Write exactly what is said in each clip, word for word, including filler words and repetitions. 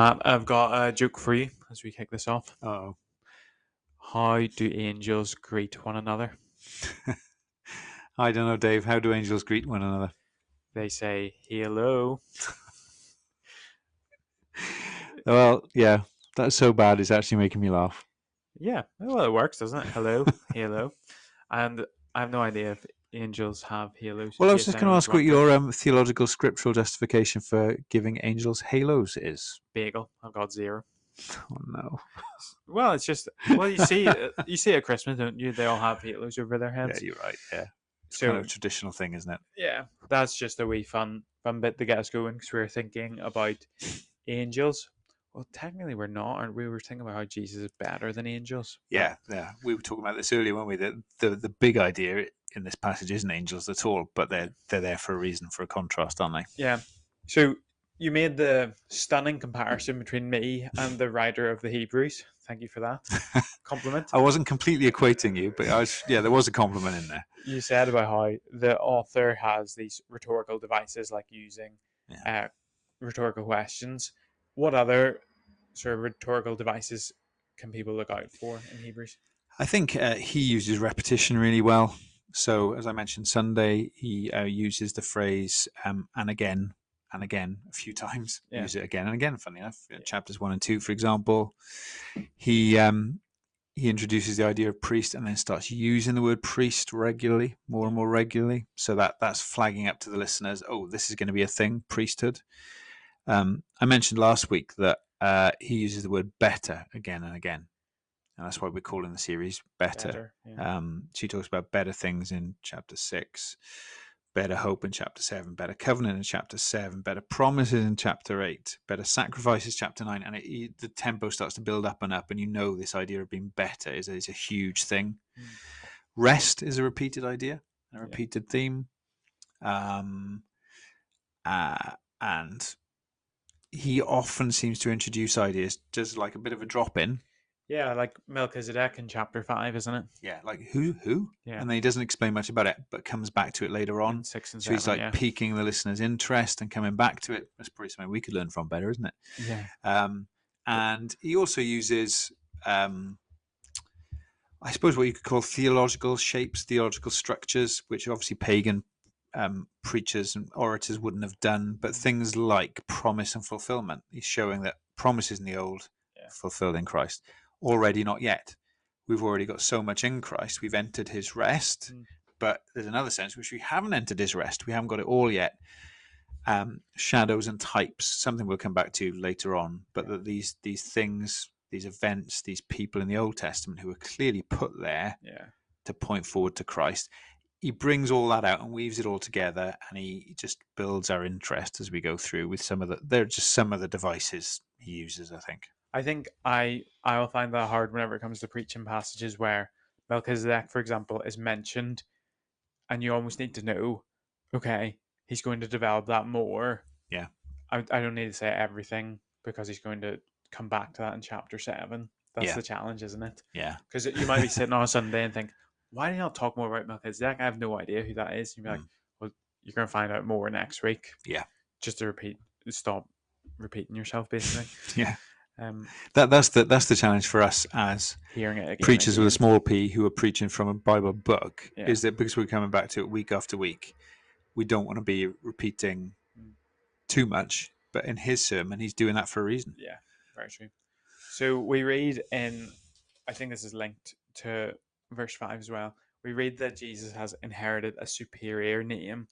Matt, I've got a joke for you as we kick this off. Oh, How do angels greet one another? I don't know, Dave. How do angels greet one another? They say hello. Well, yeah, that's so bad. It's actually making me laugh. Yeah, well, it works, doesn't it? Hello, hello. And I have no idea if angels have halos. Well, I was Yes, just I going know to there's ask what one for your um, theological scriptural justification for giving angels halos is. bagel. I've got zero. Oh no. Well, it's just well, you see, uh, you see at Christmas, don't you? They all have halos over their Yeah, heads. you're right. Yeah, it's kind of So a traditional thing, isn't it? yeah, that's just a wee fun, fun bit to get us going because we were thinking about angels. Well, technically, we're not, aren't we? We were thinking about how Jesus is better than angels. But Yeah, yeah. We were talking about this earlier, weren't we? The the, the big idea in this passage isn't angels at all, but they're they're there for a reason, for a contrast, aren't they? yeah. So you made the stunning comparison between me and the writer of the Hebrews. Thank you for that compliment. I wasn't completely equating you, but I was. Yeah, there was a compliment in there. You said about how the author has these rhetorical devices like using Yeah. uh, rhetorical questions. What other sort of rhetorical devices can people look out for in Hebrews? I think uh, he uses repetition really well. So, as I mentioned Sunday, he uh, uses the phrase um, and again and again a few times. Yeah. Use it again and again. Funny enough, Yeah. chapters one and two, for example, he um, he introduces the idea of priest and then starts using the word priest regularly, more and more regularly. So that that's flagging up to the listeners. Oh, this is going to be a thing, priesthood. Um, I mentioned last week that uh, he uses the word better again and again. And that's why we're calling the series Better. Better. Yeah. Um, she talks about better things in chapter six, better hope in chapter seven, better covenant in chapter seven, better promises in chapter eight, better sacrifices chapter nine, and it, the tempo starts to build up and up, and you know this idea of being better is, is a huge thing. Mm. Rest is a repeated idea, a Yeah. repeated theme, um, uh, and he often seems to introduce ideas just like a bit of a drop in. Yeah, like Melchizedek in chapter five, isn't it? Yeah, like who, who? Yeah. And then he doesn't explain much about it, but comes back to it later on. In six and So seven. he's like yeah. piquing the listener's interest and coming back to it. That's probably something we could learn from better, isn't it? Yeah. Um, and he also uses, um, I suppose, what you could call theological shapes, theological structures, which obviously pagan um, preachers and orators wouldn't have done, but things like promise and fulfillment. He's showing that promises in the old, Yeah. fulfilled in Christ. Already not yet. We've already got so much in Christ. We've entered his rest, Mm. but there's another sense which we haven't entered his rest. We haven't got it all yet. Um, shadows and types, something we'll come back to later on, but that these these things, these events, these people in the Old Testament who are clearly put there Yeah. to point forward to Christ, he brings all that out and weaves it all together, and he just builds our interest as we go through with some of the, they're just some of the devices he uses, I think. I think I I will find that hard whenever it comes to preaching passages where Melchizedek, for example, is mentioned, and you almost need to know, okay, he's going to develop that more. Yeah. I, I don't need to say everything because he's going to come back to that in chapter seven. That's Yeah. the challenge, isn't it? Yeah. Because you might be sitting on a Sunday and think, why do you not talk more about Melchizedek? I have no idea who that is. You'd be like, Mm. well, you're going to find out more next week. Yeah. Just to repeat, stop repeating yourself, basically. Yeah. Um, That that's the that's the challenge for us as hearing it again. preachers again. with a small p who are preaching from a Bible book, Yeah. is that because we're coming back to it week after week, we don't want to be repeating Mm. too much. But in his sermon, he's doing that for a reason. Yeah, very true. So we read in, I think this is linked to verse five as well. We read that Jesus has inherited a superior name.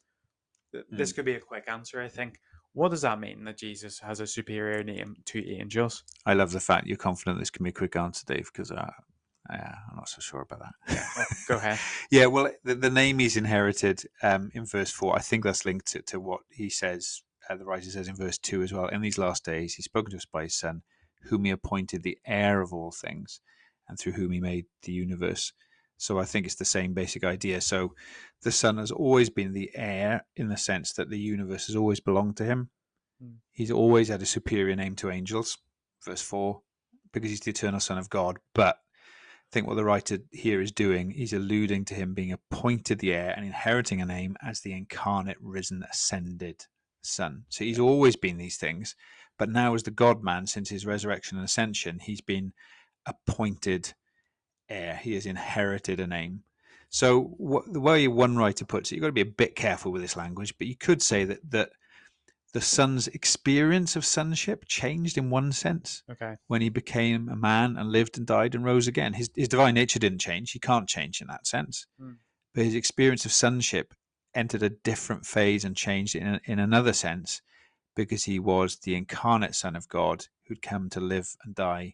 This Mm. could be a quick answer, I think. What does that mean that Jesus has a superior name to angels? I love the fact you're confident this can be a quick answer, Dave, because uh, yeah, I'm not so sure about that. Yeah, well, go ahead. Yeah, well, the, the name he's inherited um, in verse four, I think that's linked to, to what he says, uh, the writer says in verse two as well. In these last days, he's spoken to us by his son, whom he appointed the heir of all things, and through whom he made the universe. So I think it's the same basic idea. So the son has always been the heir in the sense that the universe has always belonged to him. Mm. He's always had a superior name to angels, verse four, because he's the eternal son of God. But I think what the writer here is doing, he's alluding to him being appointed the heir and inheriting a name as the incarnate, risen, ascended son. So he's always been these things, but now as the God-man, since his resurrection and ascension, he's been appointed heir. He has inherited a name. So what, the way one writer puts it, you've got to be a bit careful with this language, but you could say that that the son's experience of sonship changed in one sense Okay. when he became a man and lived and died and rose again. His, his divine nature didn't change. He can't change in that sense. Mm. But his experience of sonship entered a different phase and changed in, in another sense because he was the incarnate Son of God who'd come to live and die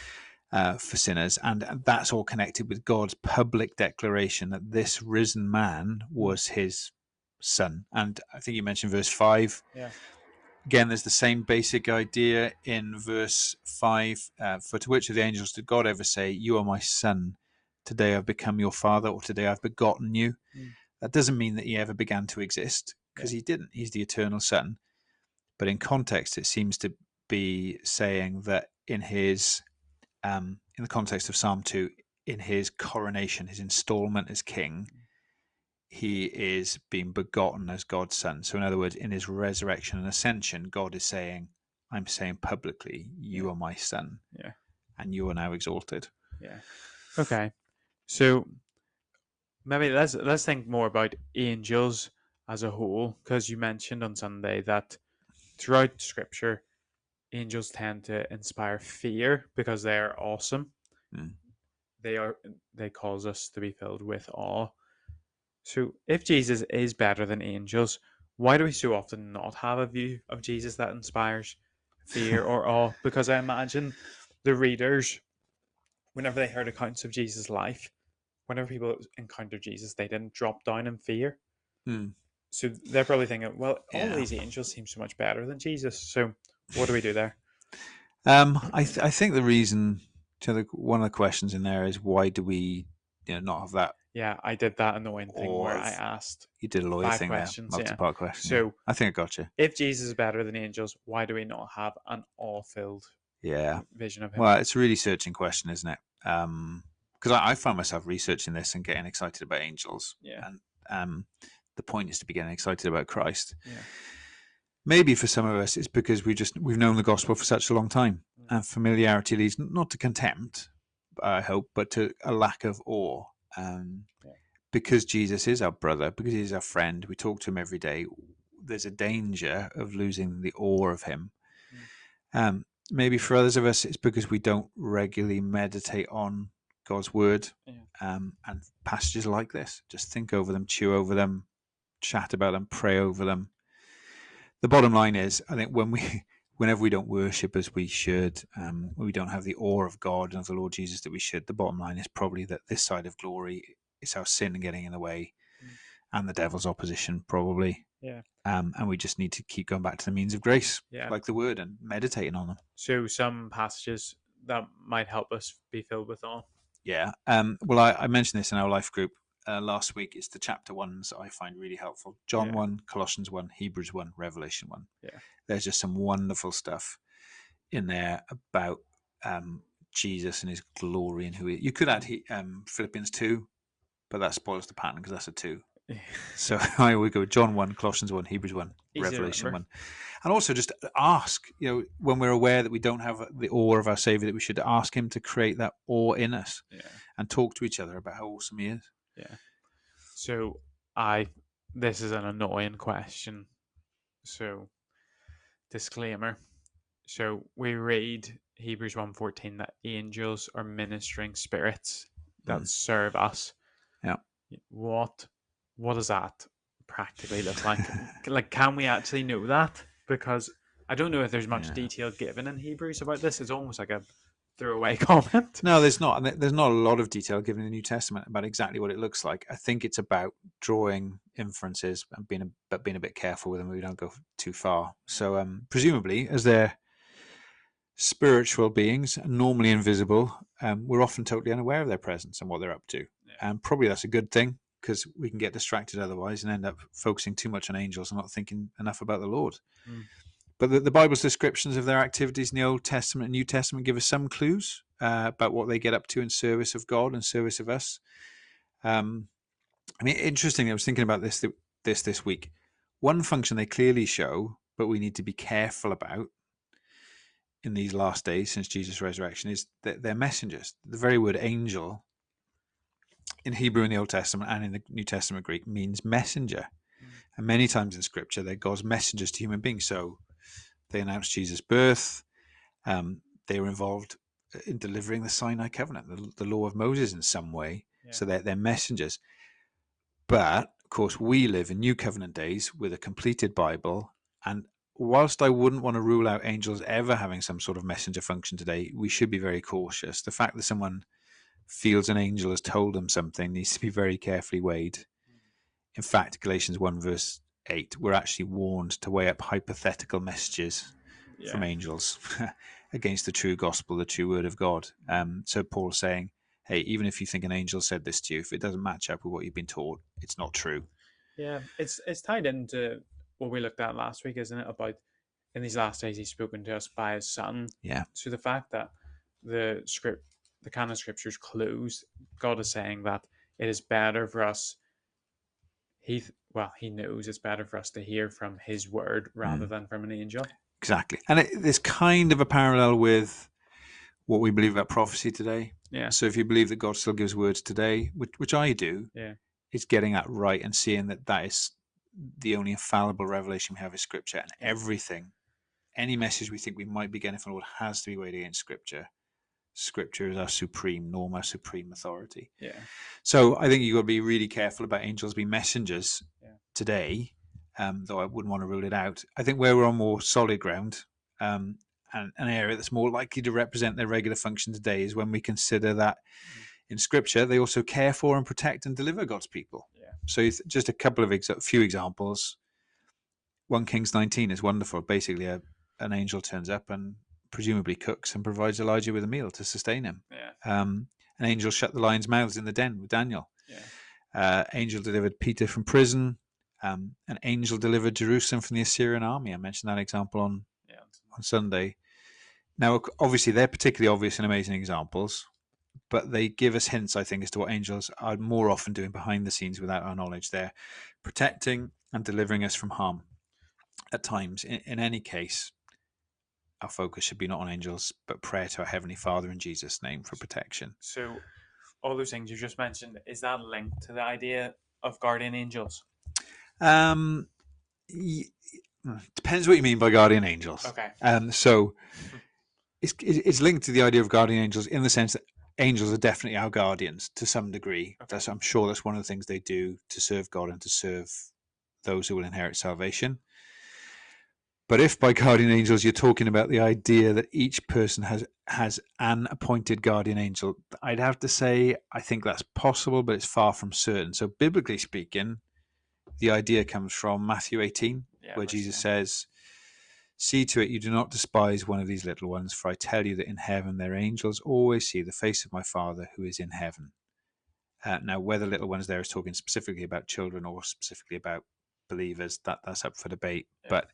uh, for sinners. And, and that's all connected with God's public declaration that this risen man was his son. And I think you mentioned verse five. Yeah. Again, there's the same basic idea in verse five. Uh, For to which of the angels did God ever say, "You are my son, today I've become your father," or "Today I've begotten you"? Mm. That doesn't mean that he ever began to exist, because Yeah. he didn't. He's the eternal son. But in context, it seems to be saying that in his, um, in the context of Psalm two, in his coronation, his installment as king, he is being begotten as God's son. So in other words, in his resurrection and ascension, God is saying, I'm saying publicly, you Yeah. are my son. Yeah. And you are now exalted. Yeah. Okay. So maybe let's let's think more about angels as a whole, because you mentioned on Sunday that throughout Scripture, angels tend to inspire fear because they are awesome. Mm. They are they cause us to be filled with awe. So if Jesus is better than angels, why do we so often not have a view of Jesus that inspires fear or awe? Because I imagine the readers, whenever they heard accounts of Jesus' life, whenever people encountered Jesus, they didn't drop down in fear. Mm. So they're probably thinking, well, all Yeah. these angels seem so much better than Jesus. So what do we do there? Um, I th- I think the reason to the one of the questions in there is why do we you know not have that? Yeah, I did that annoying thing Awe where of- I asked You did a lawyer five thing there, questions. Yeah. multi-part question. So yeah. I think I got you. if Jesus is better than angels, why do we not have an awe-filled Yeah. vision of him? Well, it's a really searching question, isn't it? Um, because I, I found myself researching this and getting excited about angels. Yeah. And um, the point is to be getting excited about Christ. Yeah. Maybe for some of us, it's because we just we've known the gospel for such a long time, Mm. and familiarity leads not to contempt, I hope, but to a lack of awe. Um, Yeah. Because Jesus is our brother, because he's our friend, we talk to him every day. There's a danger of losing the awe of him. Mm. Um, maybe for others of us, it's because we don't regularly meditate on God's word. Yeah. Um, and passages like this. Just think over them, chew over them, chat about them, pray over them. The bottom line is, I think when we, whenever we don't worship as we should, um, we don't have the awe of God and of the Lord Jesus that we should, the bottom line is probably that this side of glory is our sin getting in the way, Mm. and the devil's opposition, probably. Yeah. Um, and we just need to keep going back to the means of grace, Yeah. like the word, and meditating on them. So some passages that might help us be filled with awe. Yeah. Um, well, I, I mentioned this in our life group uh, last week. It's the chapter ones I find really helpful. John Yeah. one, Colossians one, Hebrews one, Revelation one. Yeah. There's just some wonderful stuff in there about um, Jesus and his glory and who he. You could add he, um, Philippians two, but that spoils the pattern because that's a two. So I would go John one, Colossians one, Hebrews one, Easy to Revelation remember. one. And also just ask, you know, when we're aware that we don't have the awe of our Savior, that we should ask him to create that awe in us. Yeah. And talk to each other about how awesome he is. Yeah. So I, this is an annoying question. So disclaimer. So we read Hebrews one fourteen that angels are ministering spirits that Mm. serve us. Yeah. What what does that practically look like? Like, can we actually know that? Because I don't know if there's much Yeah. detail given in Hebrews about this. It's almost like a throwaway comment. No, there's not. There's not a lot of detail given in the New Testament about exactly what it looks like. I think it's about drawing inferences and being a, but being a bit careful with them. We don't go too far. So, um, presumably, as they're spiritual beings, normally invisible, um, we're often totally unaware of their presence and what they're up to. Yeah. And probably that's a good thing, because we can get distracted otherwise and end up focusing too much on angels and not thinking enough about the Lord. Mm. But the, the Bible's descriptions of their activities in the Old Testament and New Testament give us some clues uh, about what they get up to in service of God and service of us. Um, I mean, interestingly, I was thinking about this this this week. One function they clearly show, but we need to be careful about in these last days since Jesus' resurrection, is that they're messengers. The very word angel in Hebrew in the Old Testament and in the New Testament Greek means messenger. Mm. And many times in Scripture, they're God's messengers to human beings. So they announced Jesus' birth. Um, they were involved in delivering the Sinai covenant, the, the law of Moses in some way. Yeah. So they're, they're messengers. But, of course, we live in New Covenant days with a completed Bible. And whilst I wouldn't want to rule out angels ever having some sort of messenger function today, we should be very cautious. The fact that someone feels an angel has told them something needs to be very carefully weighed. In fact, Galatians one verse eight, we're actually warned to weigh up hypothetical messages yeah. from angels against the true gospel, the true word of God. Um, so Paul's saying, hey, even if you think an angel said this to you, if it doesn't match up with what you've been taught, it's not true. Yeah, it's it's tied into what we looked at last week, isn't it? About in these last days he's spoken to us by his son. Yeah. So the fact that the script, the canon of scriptures closed, God is saying that it is better for us. He well, he knows it's better for us to hear from his word rather mm. than from an angel. Exactly, and it, there's kind of a parallel with what we believe about prophecy today. Yeah. So if you believe that God still gives words today, which, which I do, yeah, it's getting that right and seeing that that is the only infallible revelation we have is Scripture, and everything, any message we think we might be getting from the Lord has to be weighed against Scripture. Scripture is our supreme norm, our supreme authority. Yeah. So I think you've got to be really careful about angels being messengers yeah. today, um, though I wouldn't want to rule it out. I think where we're on more solid ground, um, and an area that's more likely to represent their regular function today is when we consider that mm. in Scripture they also care for and protect and deliver God's people. Yeah. So just a couple of ex- few examples. First Kings nineteen is wonderful. Basically, a, an angel turns up and presumably cooks and provides Elijah with a meal to sustain him. Yeah. Um, an angel shut the lions' mouths in the den with Daniel. Yeah. Uh, angel delivered Peter from prison. Um, an angel delivered Jerusalem from the Assyrian army. I mentioned that example on yeah. on Sunday. Now, obviously, they're particularly obvious and amazing examples, but they give us hints, I think, as to what angels are more often doing behind the scenes without our knowledge. They're protecting and delivering us from harm at times. In, in any case, our focus should be not on angels, but prayer to our Heavenly Father in Jesus' name for protection. So all those things you just mentioned, is that linked to the idea of guardian angels? Um, y- depends what you mean by guardian angels. Okay. Um, so it's, it's linked to the idea of guardian angels in the sense that angels are definitely our guardians to some degree. Okay. That's, I'm sure that's one of the things they do to serve God and to serve those who will inherit salvation. But if by guardian angels you're talking about the idea that each person has has an appointed guardian angel, I'd have to say I think that's possible, but it's far from certain. So biblically speaking, the idea comes from Matthew eighteen, yeah, where Jesus yeah. says, "See to it you do not despise one of these little ones, for I tell you that in heaven their angels always see the face of my Father who is in heaven." Uh, now, whether little ones there is talking specifically about children or specifically about believers, that that's up for debate. Yeah. But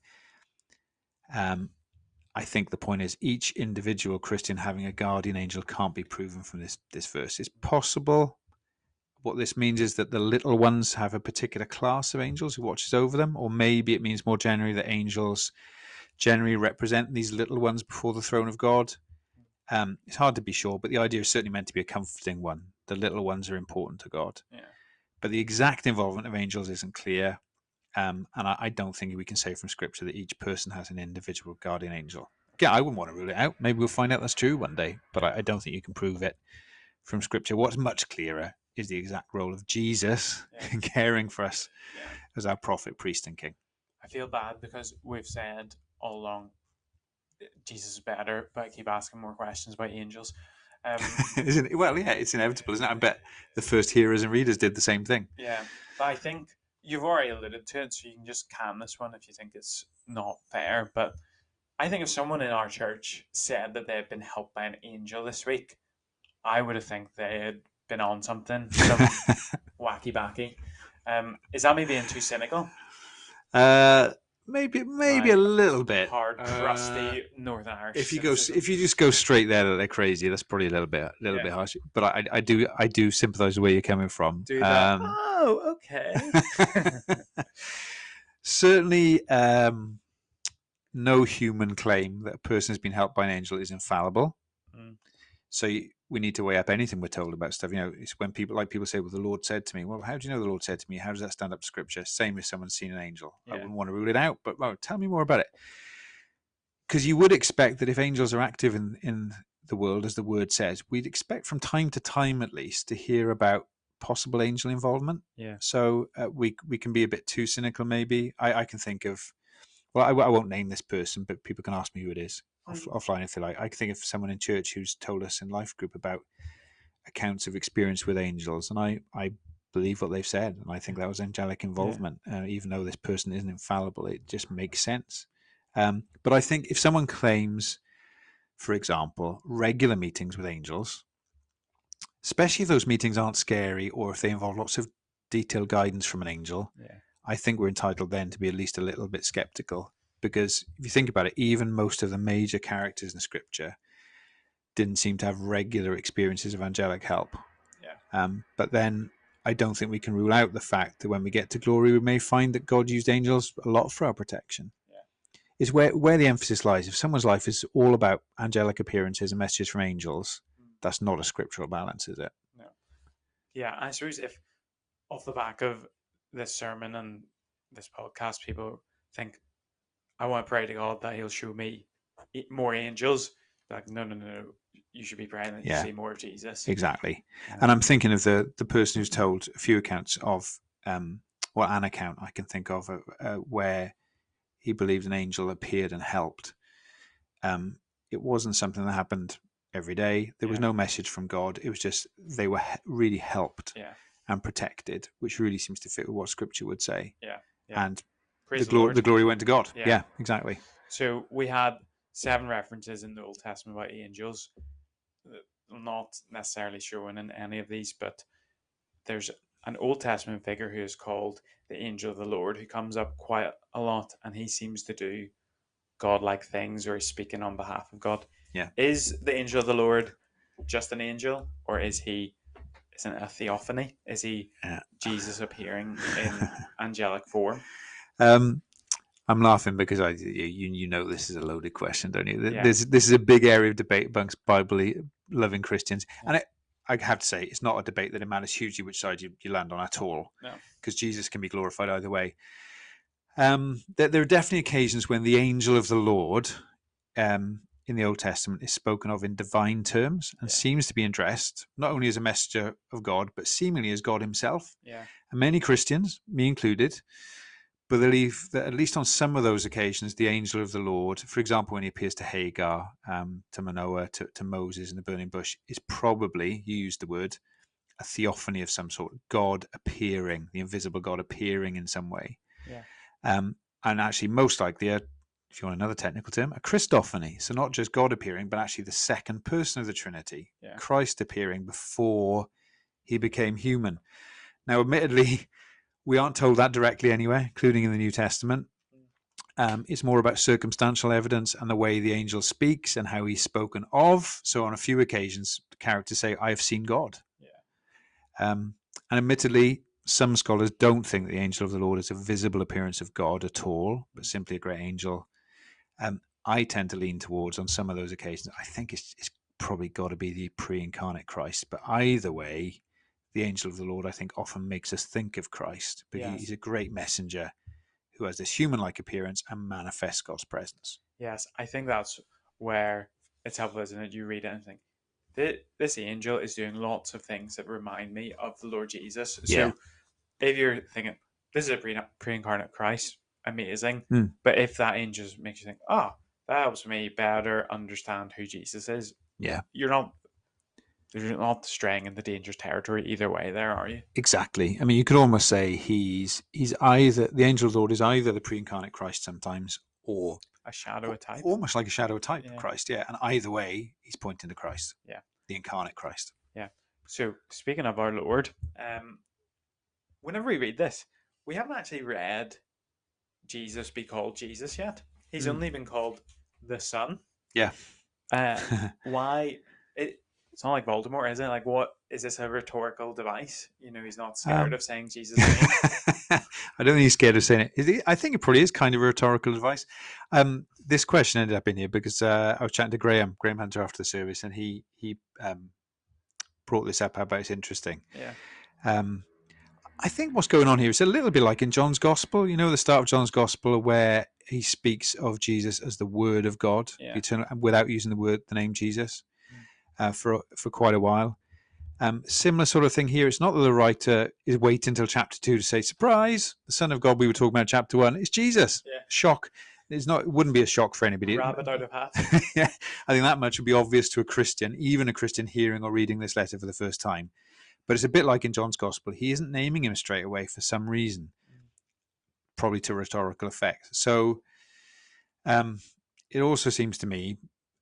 Um, I think the point is each individual Christian having a guardian angel can't be proven from this, this verse. It's possible. What this means is that the little ones have a particular class of angels who watches over them, or maybe it means more generally that angels generally represent these little ones before the throne of God. Um, it's hard to be sure, but the idea is certainly meant to be a comforting one. The little ones are important to God. Yeah. But the exact involvement of angels isn't clear. Um, and I, I don't think we can say from Scripture that each person has an individual guardian angel. Yeah, I wouldn't want to rule it out. Maybe we'll find out that's true one day, but I, I don't think you can prove it from Scripture. What's much clearer is the exact role of Jesus yeah. in caring for us yeah. as our prophet, priest, and king. I feel bad because we've said all along Jesus is better, but I keep asking more questions about angels. Um, isn't it? Well, yeah, it's inevitable, isn't it? I bet the first hearers and readers did the same thing. Yeah, but I think you've already alluded to it, so you can just can this one if you think it's not fair. But I think if someone in our church said that they had been helped by an angel this week, I would have think they had been on something, some wacky backy. Um, is that me being too cynical? Uh, maybe, maybe My a little bit hard, crusty uh, Northern Irish. If you go, cynicism. if you just go straight there that they're crazy, that's probably a little bit, a little Yeah. bit harsh. But I, I do, I do sympathise with where you're coming from. Do that. Um, oh, okay. Certainly, um, no human claim that a person has been helped by an angel is infallible. Mm. So you, we need to weigh up anything we're told about stuff. You know, it's when people like people say, "Well, the Lord said to me." Well, how do you know the Lord said to me? How does that stand up to Scripture? Same as someone's seen an angel. Yeah. I wouldn't want to rule it out, but well, tell me more about it. Because you would expect that if angels are active in in the world, as the word says, we'd expect from time to time, at least, to hear about possible angel involvement. Yeah. So uh, we we can be a bit too cynical, maybe. I, I can think of, well, I, I won't name this person, but people can ask me who it is off, Mm. offline if they like. I can think of someone in church who's told us in life group about accounts of experience with angels, and I I believe what they've said, and I think that was angelic involvement. Uh, even though this person isn't infallible, it just makes sense. Um, but I think if someone claims, for example, regular meetings with angels, especially if those meetings aren't scary or if they involve lots of detailed guidance from an angel, Yeah. I think we're entitled then to be at least a little bit skeptical. Because if you think about it, even most of the major characters in Scripture didn't seem to have regular experiences of angelic help. Yeah. Um, but then I don't think we can rule out the fact that when we get to glory, we may find that God used angels a lot for our protection. Yeah. Is where, where the emphasis lies. If someone's life is all about angelic appearances and messages from angels, Mm. that's not a scriptural balance, is it? No. Yeah, I suppose if off the back of this sermon and this podcast, people think, I want to pray to God that He'll show me more angels. Like, no, no, no, no. You should be praying that you Yeah. see more of Jesus. Exactly. Um, And I'm thinking of the the person who's told a few accounts of, um, well, an account I can think of uh, uh, where he believed an angel appeared and helped. Um, it wasn't something that happened every day. There was Yeah. no message from God. It was just they were he- really helped yeah, and protected, which really seems to fit with what Scripture would say. yeah, yeah. And Praise the the glory Lord. the glory went to God. Yeah. Yeah, exactly. So we had seven references in the Old Testament about angels. Not necessarily showing in any of these, but there's an Old Testament figure who is called the angel of the Lord who comes up quite a lot, and he seems to do godlike things or he's speaking on behalf of God. Yeah. Is the angel of the Lord just an angel, or is he isn't it a theophany? Is he Yeah. Jesus appearing in angelic form? Um, I'm laughing because I you you know this is a loaded question, don't you? Yeah. This this is a big area of debate amongst Bible loving Christians, Yeah. and it, I have to say it's not a debate that it matters hugely which side you, you land on at all. No. Because Jesus can be glorified either way. Um, there, there are definitely occasions when the angel of the Lord, um, in the Old Testament, is spoken of in divine terms and Yeah. seems to be addressed not only as a messenger of God, but seemingly as God Himself. Yeah. And many Christians, me included, believe that at least on some of those occasions, the angel of the Lord, for example, when he appears to Hagar, um, to Manoah, to, to Moses in the burning bush, is probably, you used the word, a theophany of some sort, God appearing, the invisible God appearing in some way. Yeah. Um, and actually, most likely, a, if you want another technical term, a Christophany. So not just God appearing, but actually the second person of the Trinity, Yeah. Christ appearing before he became human. Now, admittedly, we aren't told that directly anywhere, including in the New Testament. Um, it's more about circumstantial evidence and the way the angel speaks and how he's spoken of. So on a few occasions, the characters say, I have seen God. Yeah. Um, and admittedly, some scholars don't think the angel of the Lord is a visible appearance of God at all, but simply a great angel. Um, I tend to lean towards, on some of those occasions, I think it's, it's probably got to be the pre-incarnate Christ. But either way, the angel of the Lord, I think, often makes us think of Christ. But Yes. he's a great messenger who has this human-like appearance and manifests God's presence. Yes, I think that's where it's helpful, isn't it? You read it and think, this angel is doing lots of things that remind me of the Lord Jesus. Yeah. So if you're thinking, this is a pre- pre-incarnate Christ, amazing. Mm. But if that angel makes you think, oh, that helps me better understand who Jesus is. Yeah. You're not you're not straying into dangerous territory either way there, are you? Exactly. I mean, you could almost say he's he's either, the angel of the Lord is either the pre-incarnate Christ sometimes, or A shadow, a type. almost like a shadow type Yeah. of Christ. Yeah. And either way, he's pointing to Christ. Yeah. The incarnate Christ. Yeah. So speaking of our Lord, um, whenever we read this, we haven't actually read Jesus be called Jesus yet. He's Mm. only been called the Son. Yeah. Uh, why? It, It's not like Voldemort, is it? Like, what is this a rhetorical device? You know, he's not scared Um, of saying Jesus' name. I don't think he's scared of saying it. Is he- I think it probably is kind of a rhetorical advice. Um, this question ended up in here because uh, I was chatting to Graham, Graham Hunter, after the service, and he he um, brought this up about it's interesting. Yeah. Um, I think what's going on here is a little bit like in John's Gospel. You know, the start of John's Gospel where he speaks of Jesus as the Word of God, Yeah. eternal, without using the word, the name Jesus, Mm. uh, for for quite a while. Um, similar sort of thing here. It's not that the writer is waiting until chapter two to say, "Surprise! The Son of God we were talking about chapter one. It's Jesus." Yeah. Shock. It's not. It wouldn't be a shock for anybody. Rabbit out of hat. Yeah, I think that much would be obvious to a Christian, even a Christian hearing or reading this letter for the first time. But it's a bit like in John's Gospel. He isn't naming him straight away for some reason, probably to rhetorical effect. So um, it also seems to me,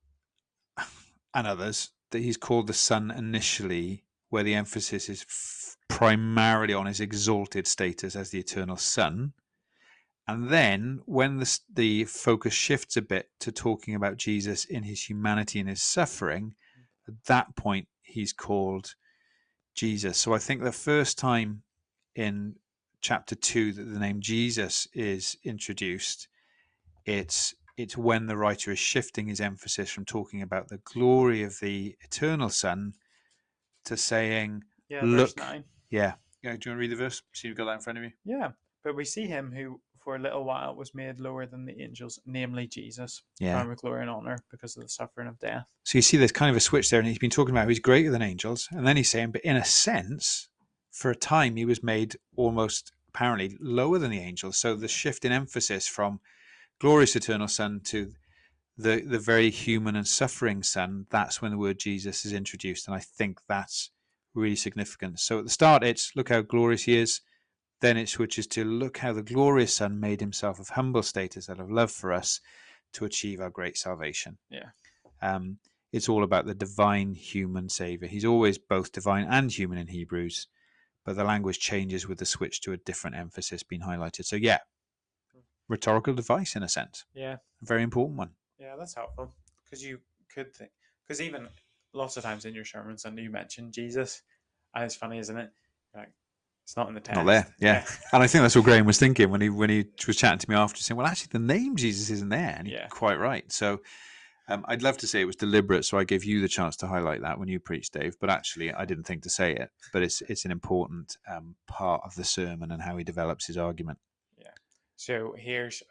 and others, that he's called the Son initially, where the emphasis is f- primarily on his exalted status as the eternal Son. And then when the, the focus shifts a bit to talking about Jesus in his humanity and his suffering, at that point he's called Jesus. So I think the first time in chapter two that the name Jesus is introduced, it's it's when the writer is shifting his emphasis from talking about the glory of the eternal Son to saying, Yeah, verse look, nine. yeah. Yeah, do you want to read the verse? So you've got that in front of you? Yeah. But we see him who for a little while was made lower than the angels, namely Jesus, Yeah. crowned with glory and honor because of the suffering of death. So you see there's kind of a switch there, and he's been talking about how he's greater than angels, and then he's saying, but in a sense, for a time he was made almost apparently lower than the angels. So the shift in emphasis from glorious eternal Son to the the very human and suffering Son, that's when the word Jesus is introduced, and I think that's really significant. So at the start it's look how glorious he is, then it switches to look how the glorious Son made himself of humble status out of love for us to achieve our great salvation. Yeah. Um, it's all about the divine human Savior. He's always both divine and human in Hebrews, but the language changes with the switch to a different emphasis being highlighted. So yeah, rhetorical device in a sense. Yeah. A very important one. Yeah, that's helpful because you could think, because even lots of times in your sermons, and you mention Jesus, and it's funny, isn't it? Like, it's not in the text. Not there, yeah. yeah. And I think that's what Graham was thinking when he when he was chatting to me after, saying, "Well, actually, the name Jesus isn't there," and he's Yeah. quite right. So um, I'd love to say it was deliberate, so I gave you the chance to highlight that when you preached, Dave. But actually, I didn't think to say it. But it's it's an important um, part of the sermon and how he develops his argument. Yeah. So here's.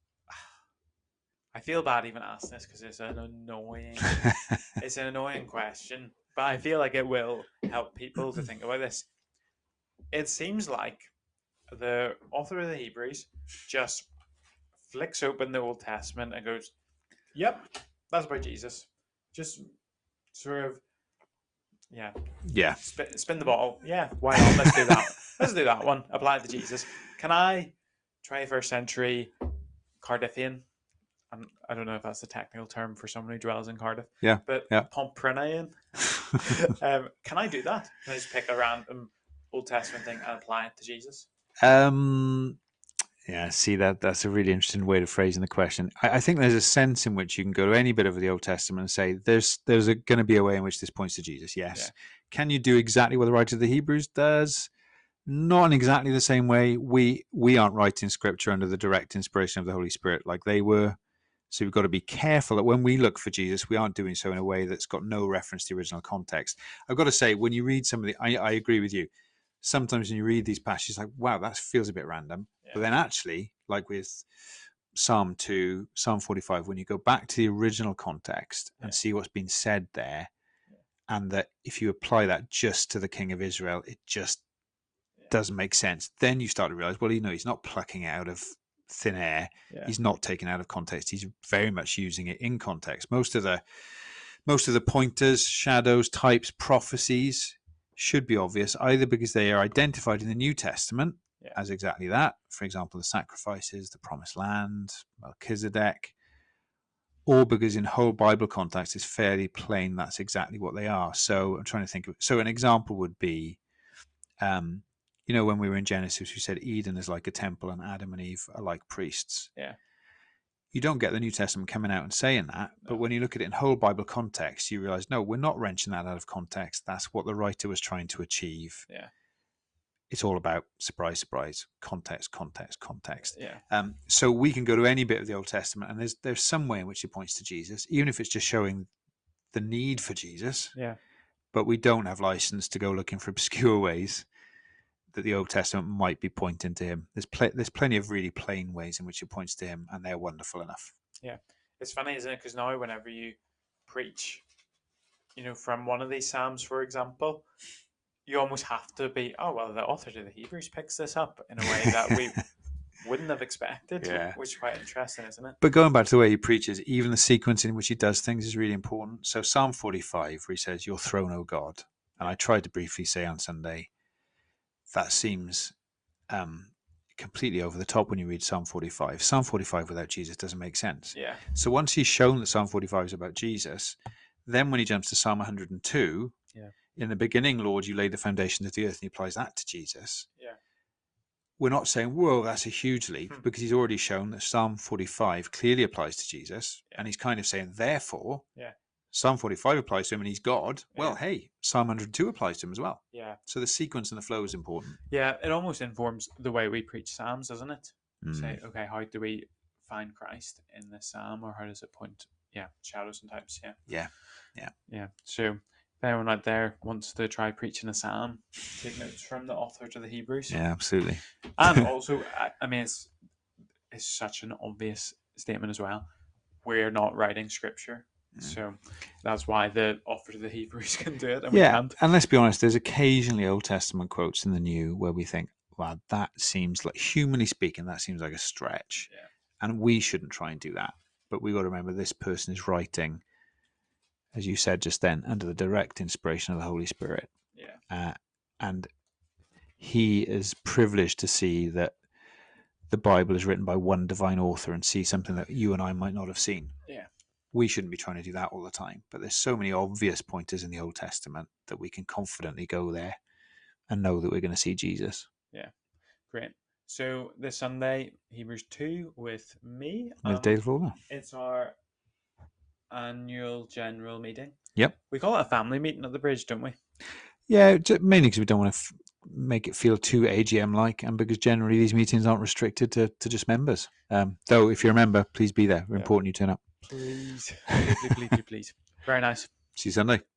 I feel bad even asking this because it's an annoying, it's an annoying question, but I feel like it will help people to think about this. It seems like the author of the Hebrews just flicks open the Old Testament and goes, "Yep, that's about Jesus." Just sort of, yeah, yeah, spin, spin the bottle. Yeah, why not? Let's do that. Let's do that one. Apply it to Jesus. Can I twenty-first century Cardiffian? I don't know if that's the technical term for someone who dwells in Cardiff. Yeah. But yeah. Pompranian. um, can I do that? Can I just pick a random Old Testament thing and apply it to Jesus? Um. Yeah. See that that's a really interesting way of phrasing the question. I, I think there's a sense in which you can go to any bit of the Old Testament and say there's there's going to be a way in which this points to Jesus. Yes. Yeah. Can you do exactly what the writer of the Hebrews does? Not in exactly the same way. We we aren't writing scripture under the direct inspiration of the Holy Spirit like they were. So we've got to be careful that when we look for Jesus, we aren't doing so in a way that's got no reference to the original context. I've got to say, when you read some of the, I, I agree with you. Sometimes when you read these passages, like, wow, that feels a bit random. Yeah. But then actually, like with Psalm two, Psalm forty-five, when you go back to the original context and yeah. see what's been said there, yeah. and that if you apply that just to the King of Israel, it just yeah. doesn't make sense. Then you start to realize, well, you know, he's not plucking it out of thin air. Yeah. He's not taken out of context. He's very much using it in context. Most of the most of the pointers, shadows, types, prophecies should be obvious, either because they are identified in the New Testament yeah. as exactly that. For example, the sacrifices, the promised land, Melchizedek, or because in whole Bible context it's fairly plain that's exactly what they are. So I'm trying to think of so an example would be um you know, when we were in Genesis, we said Eden is like a temple and Adam and Eve are like priests. Yeah. you don't get the New Testament coming out and saying that. But when you look at it in whole Bible context, you realize, no, we're not wrenching that out of context. That's what the writer was trying to achieve. Yeah. It's all about, surprise, surprise, context, context, context. Yeah. Um, so we can go to any bit of the Old Testament, and there's there's some way in which it points to Jesus, even if it's just showing the need for Jesus. Yeah. But we don't have license to go looking for obscure ways that the Old Testament might be pointing to him. There's pl- there's plenty of really plain ways in which it points to him, and they're wonderful enough. Yeah. It's funny, isn't it? Because now whenever you preach, you know, from one of these Psalms, for example, you almost have to be, oh, well, the author to the Hebrews picks this up in a way that we wouldn't have expected, Yeah. which is quite interesting, isn't it? But going back to the way he preaches, even the sequence in which he does things is really important. So Psalm forty-five, where he says, "Your throne, O God," and I tried to briefly say on Sunday, that seems um, completely over the top when you read Psalm forty-five. Psalm forty-five without Jesus doesn't make sense. Yeah. So once he's shown that Psalm forty-five is about Jesus, then when he jumps to Psalm one hundred two, Yeah. in the beginning, Lord, you laid the foundation of the earth, and he applies that to Jesus. Yeah. We're not saying, whoa, that's a huge leap, Hmm. because he's already shown that Psalm forty-five clearly applies to Jesus. Yeah. And he's kind of saying, therefore, Yeah. Psalm forty-five applies to him and he's God. Well, Yeah. hey, Psalm one hundred two applies to him as well. Yeah. So the sequence and the flow is important. Yeah. It almost informs the way we preach Psalms, doesn't it? Mm. Say, okay, how do we find Christ in this Psalm, or how does it point? Yeah, shadows and types. Yeah. Yeah. Yeah. Yeah. So if anyone out there wants to try preaching a Psalm, take notes from the author to the Hebrews. Yeah, absolutely. And also, I, I mean, it's it's such an obvious statement as well. We're not writing scripture, Mm. so that's why the author to the Hebrews can do it, and Yeah. we can't. And let's be honest, there's occasionally Old Testament quotes in the New where we think, wow, that seems like, humanly speaking, that seems like a stretch. Yeah. And we shouldn't try and do that. But we got to remember this person is writing, as you said just then, under the direct inspiration of the Holy Spirit. Yeah. Uh, and he is privileged to see that the Bible is written by one divine author and see something that you and I might not have seen. Yeah. We shouldn't be trying to do that all the time. But there's so many obvious pointers in the Old Testament that we can confidently go there and know that we're going to see Jesus. Yeah. Great. So this Sunday, Hebrews two with me. With Um, Dave Lawler. it's our annual general meeting. Yep. We call it a family meeting at the bridge, don't we? Yeah, j- mainly because we don't want to f- make it feel too A G M-like, and because generally these meetings aren't restricted to, to just members. Um, though, if you're a member, please be there. We're Yeah. important you turn up. Please. Please, please, please, please. Very nice. See you Sunday.